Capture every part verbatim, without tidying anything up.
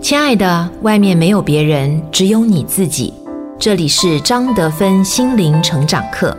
亲爱的，外面没有别人，只有你自己。这里是张德芬心灵成长课。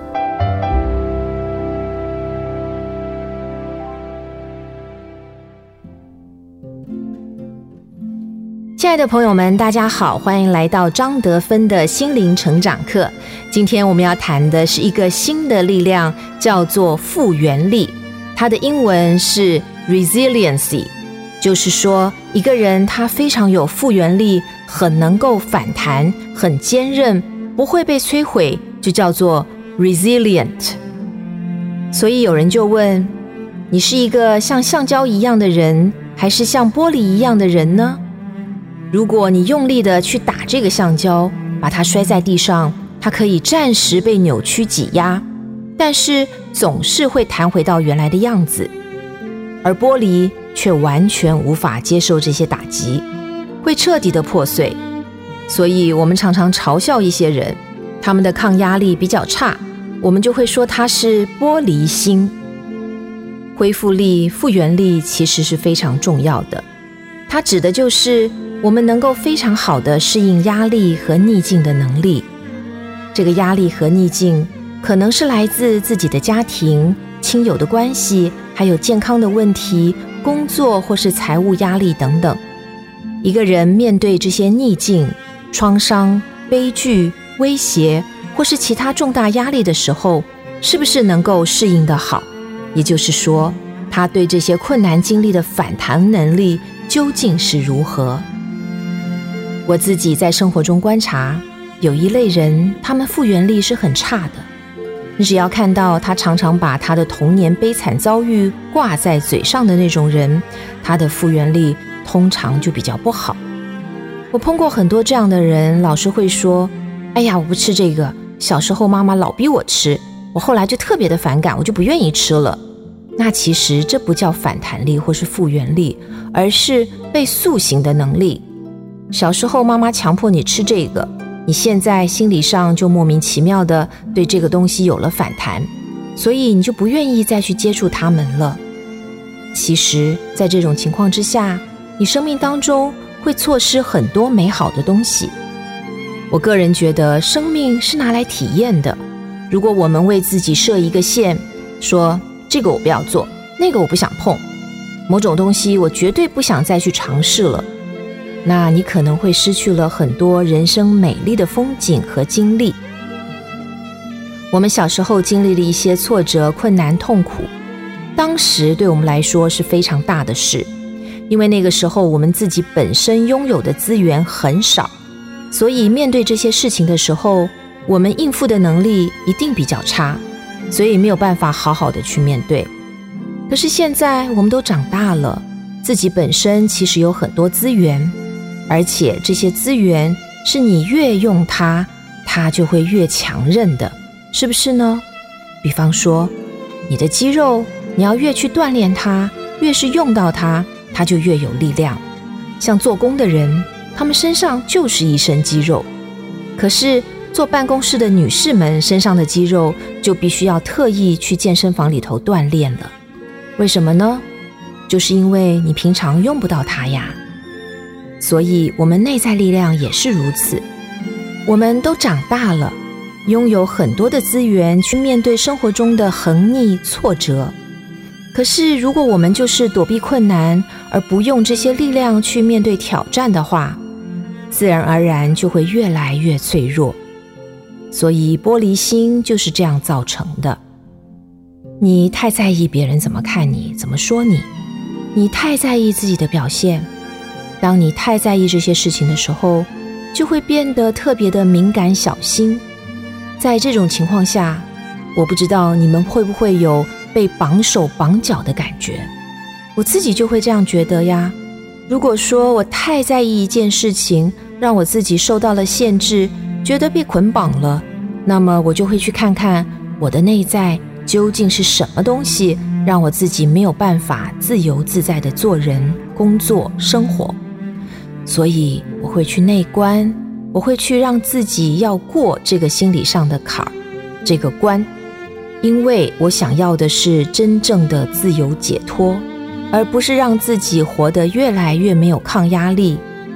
亲爱的朋友们，大家好，欢迎来到张德芬的心灵成长课。今天我们要谈的是一个新的力量，叫做复原力。它的英文是 resiliency， 就是说一个人他非常有复原力，很能够反弹，很坚韧，不会被摧毁，就叫做 resilient。 所以有人就问，你是一个像橡胶一样的人，还是像玻璃一样的人呢？如果你用力的去打这个橡胶，把它摔在地上，它可以暂时被扭曲挤压，但是总是会弹回到原来的样子。而玻璃却完全无法接受这些打击，会彻底的破碎。所以我们常常嘲笑一些人，他们的抗压力比较差，我们就会说他是玻璃心。恢复力、复原力其实是非常重要的，它指的就是我们能够非常好的适应压力和逆境的能力。这个压力和逆境可能是来自自己的家庭、亲友的关系，还有健康的问题、工作或是财务压力等等。一个人面对这些逆境、创伤、悲剧、威胁或是其他重大压力的时候，是不是能够适应得好？也就是说，他对这些困难经历的反弹能力究竟是如何？我自己在生活中观察，有一类人，他们复原力是很差的。你只要看到他常常把他的童年悲惨遭遇挂在嘴上的那种人，他的复原力通常就比较不好。我碰过很多这样的人，老是会说，哎呀，我不吃这个，小时候妈妈老逼我吃，我后来就特别的反感，我就不愿意吃了。那其实这不叫反弹力或是复原力，而是被塑形的能力。小时候妈妈强迫你吃这个，你现在心理上就莫名其妙的对这个东西有了反弹，所以你就不愿意再去接触它们了。其实在这种情况之下，你生命当中会错失很多美好的东西。我个人觉得生命是拿来体验的，如果我们为自己设一个线，说这个我不要做，那个我不想碰，某种东西我绝对不想再去尝试了，那你可能会失去了很多人生美丽的风景和经历。我们小时候经历了一些挫折、困难、痛苦，当时对我们来说是非常大的事，因为那个时候我们自己本身拥有的资源很少，所以面对这些事情的时候，我们应付的能力一定比较差，所以没有办法好好的去面对。可是现在我们都长大了，自己本身其实有很多资源，而且这些资源是你越用它，它就会越强韧的，是不是呢？比方说你的肌肉，你要越去锻炼它，越是用到它，它就越有力量。像做工的人，他们身上就是一身肌肉，可是坐办公室的女士们身上的肌肉就必须要特意去健身房里头锻炼了。为什么呢？就是因为你平常用不到它呀。所以我们内在力量也是如此，我们都长大了，拥有很多的资源去面对生活中的横逆挫折。可是如果我们就是躲避困难，而不用这些力量去面对挑战的话，自然而然就会越来越脆弱。所以玻璃心就是这样造成的。你太在意别人怎么看你，怎么说你，你太在意自己的表现。当你太在意这些事情的时候，就会变得特别的敏感小心。在这种情况下，我不知道你们会不会有被绑手绑脚的感觉，我自己就会这样觉得呀。如果说我太在意一件事情，让我自己受到了限制，觉得被捆绑了，那么我就会去看看我的内在究竟是什么东西，让我自己没有办法自由自在地做人、工作、生活。所以我会去内观，我会去让自己要过这个心理上的坎儿，这个关，因为我想要的是真正的自由解脱，而不是让自己活得越来越没有抗压力，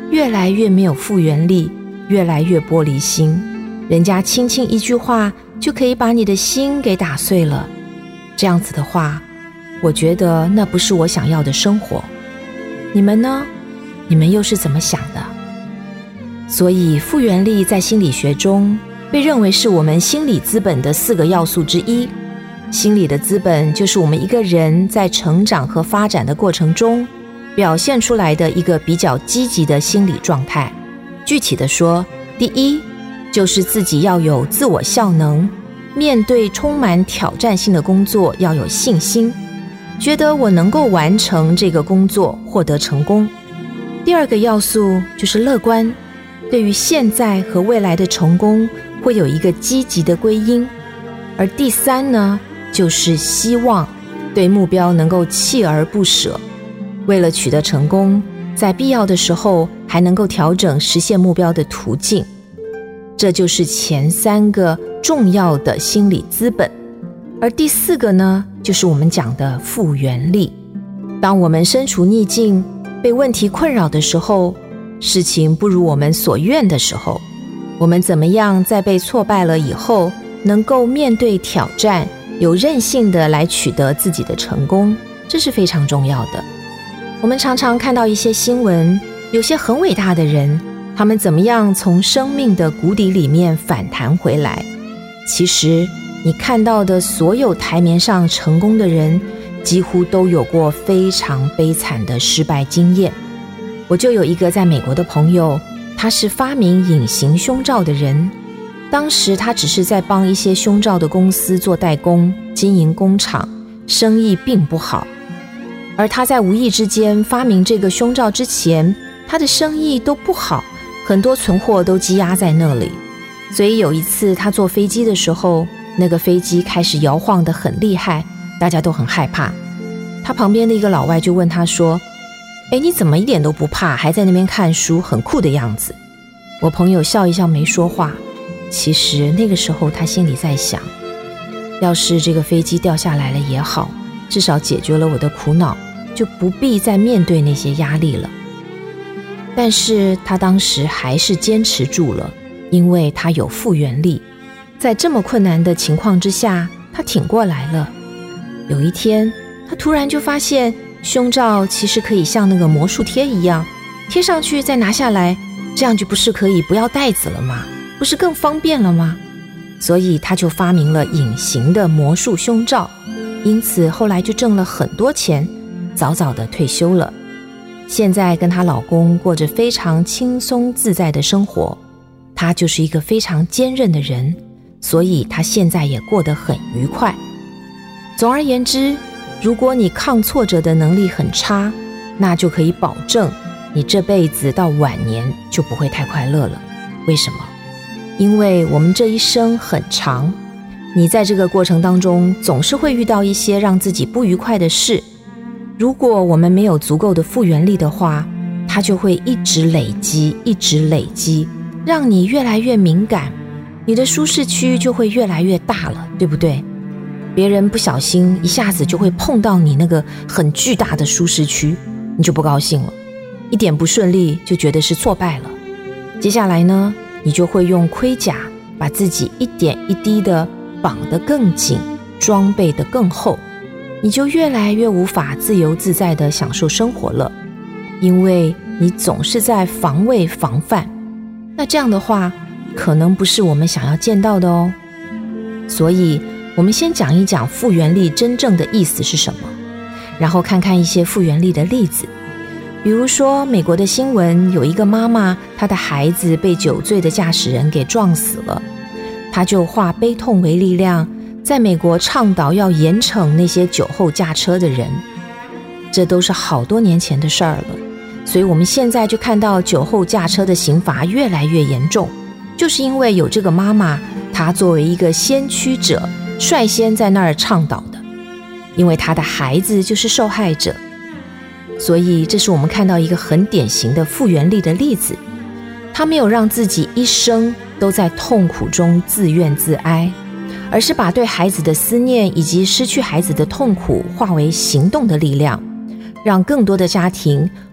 越来越没有复原力，越来越玻璃心，人家轻轻一句话就可以把你的心给打碎了。这样子的话，我觉得那不是我想要的生活。你们呢？你们又是怎么想的？所以复原力在心理学中被认为是我们心理资本的四个要素之一。心理的资本就是我们一个人在成长和发展的过程中表现出来的一个比较积极的心理状态。具体的说，第一就是自己要有自我效能，面对充满挑战性的工作要有信心，觉得我能够完成这个工作，获得成功。第二个要素就是乐观，对于现在和未来的成功会有一个积极的归因。而第三呢，就是希望，对目标能够锲而不舍，为了取得成功，在必要的时候还能够调整实现目标的途径。这就是前三个重要的心理资本。而第四个呢，就是我们讲的复原力。当我们身处逆境，被问题困扰的时候，事情不如我们所愿的时候，我们怎么样在被挫败了以后，能够面对挑战，有韧性的来取得自己的成功，这是非常重要的。我们常常看到一些新闻，有些很伟大的人，他们怎么样从生命的谷底里面反弹回来。其实你看到的所有台面上成功的人，几乎都有过非常悲惨的失败经验。我就有一个在美国的朋友，他是发明隐形胸罩的人。当时他只是在帮一些胸罩的公司做代工，经营工厂，生意并不好。而他在无意之间发明这个胸罩之前，他的生意都不好，很多存货都积压在那里。所以有一次他坐飞机的时候，那个飞机开始摇晃得很厉害，大家都很害怕。他旁边的一个老外就问他说，诶，你怎么一点都不怕，还在那边看书，很酷的样子。我朋友笑一笑没说话。其实那个时候他心里在想，要是这个飞机掉下来了也好，至少解决了我的苦恼，就不必再面对那些压力了。但是他当时还是坚持住了，因为他有复原力。在这么困难的情况之下，他挺过来了。有一天他突然就发现，胸罩其实可以像那个魔术贴一样，贴上去再拿下来，这样就不是可以不要带子了吗？不是更方便了吗？所以他就发明了隐形的魔术胸罩，因此后来就挣了很多钱，早早的退休了。现在跟她老公过着非常轻松自在的生活。她就是一个非常坚韧的人，所以她现在也过得很愉快。总而言之，如果你抗挫折的能力很差，那就可以保证你这辈子到晚年就不会太快乐了。为什么？因为我们这一生很长，你在这个过程当中总是会遇到一些让自己不愉快的事。如果我们没有足够的复原力的话，它就会一直累积，一直累积，让你越来越敏感，你的舒适区就会越来越大了，对不对？别人不小心一下子就会碰到你那个很巨大的舒适区，你就不高兴了，一点不顺利就觉得是挫败了。接下来呢，你就会用盔甲把自己一点一滴的绑得更紧，装备得更厚，你就越来越无法自由自在地享受生活了，因为你总是在防卫防范。那这样的话，可能不是我们想要见到的哦。所以我们先讲一讲复原力真正的意思是什么，然后看看一些复原力的例子。比如说美国的新闻，有一个妈妈，她的孩子被酒醉的驾驶人给撞死了，她就化悲痛为力量，在美国倡导要严惩那些酒后驾车的人。这都是好多年前的事儿了，所以我们现在就看到酒后驾车的刑罚越来越严重，就是因为有这个妈妈，她作为一个先驱者，率先在那儿倡导的，因为她的孩子就是受害者。所以这是我们看到一个很典型的复原力的例子，她没有让自己一生都在痛苦中自怨自哀，而是把对孩子的思念以及失去孩子的痛苦化为行动的力量，让更多的家庭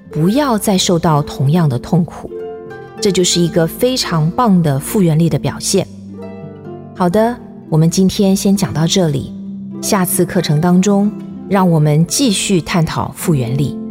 不要再受到同样的痛苦。这就是一个非常棒的复原力的表现。好的，我们今天先讲到这里，下次课程当中，让我们继续探讨复原力。